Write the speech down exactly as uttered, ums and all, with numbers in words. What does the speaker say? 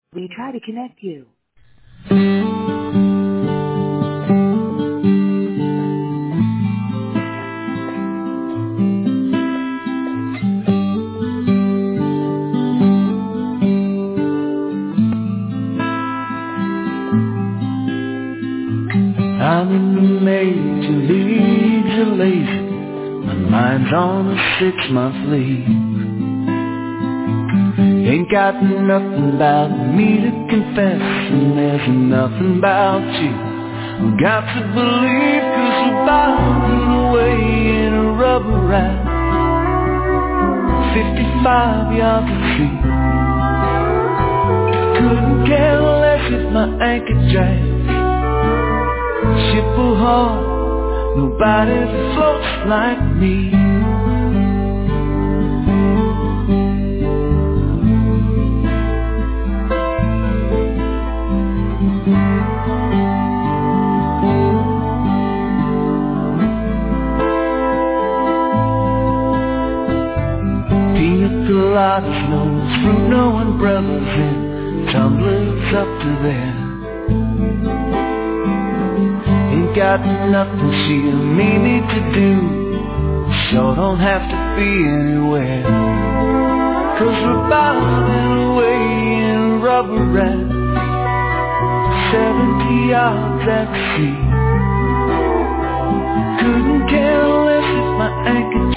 We try to connect you. I'm in the major leagues of lazy. My mind's on a six-month leave. Ain't got nothing about me to confess, and there's nothing about you got to believe, 'cause we're bound away in a rubber raft, fifty-five yards of sea. Couldn't care less if my anchor drags. Ship will haul, nobody floats like me. Pina coladas, no fruit, no umbrellas, and tumblers up to there. Ain't got nothing she and me need to do, sure don't have to be anywhere, 'cause we're bounding away in rubber rafts, seventy yards at sea. Couldn't care less if my anchor